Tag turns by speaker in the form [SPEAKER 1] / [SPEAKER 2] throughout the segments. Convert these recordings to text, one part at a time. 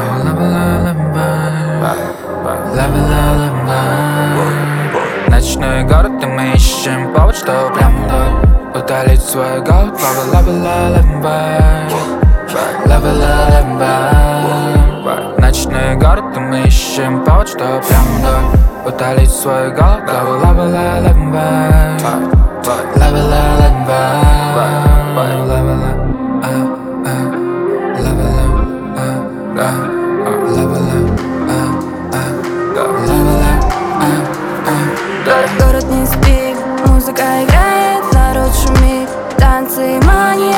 [SPEAKER 1] Ночной город, и мы ищем повод, чтобы прямо вдоль удалить свой голод. Ночной город, и мы ищем повод, чтобы прямо вдоль удалить свой голод.
[SPEAKER 2] Город не спит, музыка играет, народ шумит, танцы мания,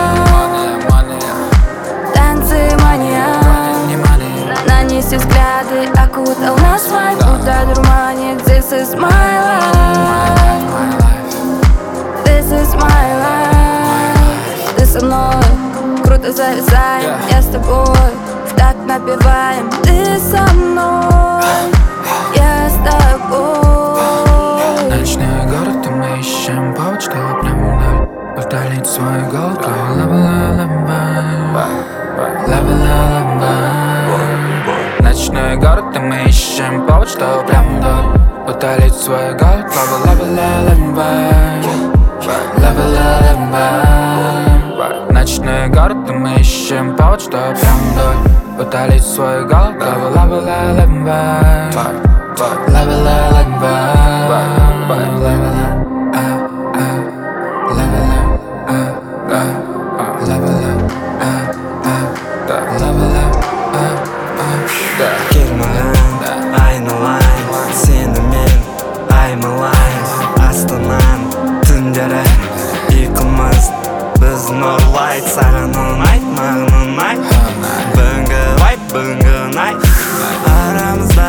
[SPEAKER 2] танцы мания. Нанеси взгляды, окутал наш вайб, будто дурманит. This is my life, this is my life. Ты со мной, круто зависаем, я с тобой, в такт напеваем. Ты со мной, я с тобой.
[SPEAKER 1] Ночной город, и мы ищем повод, чтобы прямо вдоль удалить свой голод. Ночной город, и мы ищем повод, чтобы прямо вдоль удалить свой голод. Ночной город, и мы ищем повод, чтобы прямо вдоль удалить свой голод.
[SPEAKER 3] Келмаған айналайын сенімен аймалайын астанан түндері ұйқымыз біздің ұрлайды. Саған ұнайды, маған ұнайды, бүгінгі вайб, бүгінгі найт. Арамызда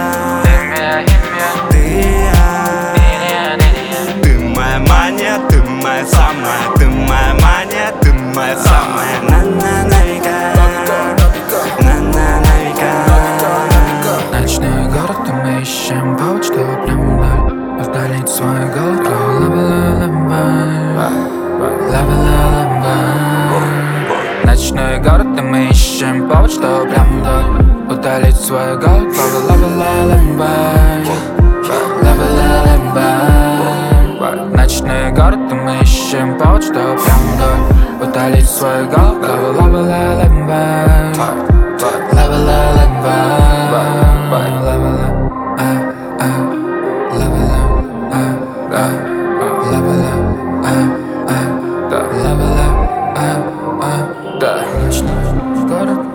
[SPEAKER 3] ты моя мания, ты моя самая, ты моя мания, ты моя самая.
[SPEAKER 1] Ночной город, и мы ищем повод, чтобы прямо вдоль удалить свой голод. Ночной город, и мы ищем повод, чтобы прямо вдоль удалить свой голод. Ночной город, и мы ищем повод, чтобы прямо вдоль удалить свой голод. Ночной город.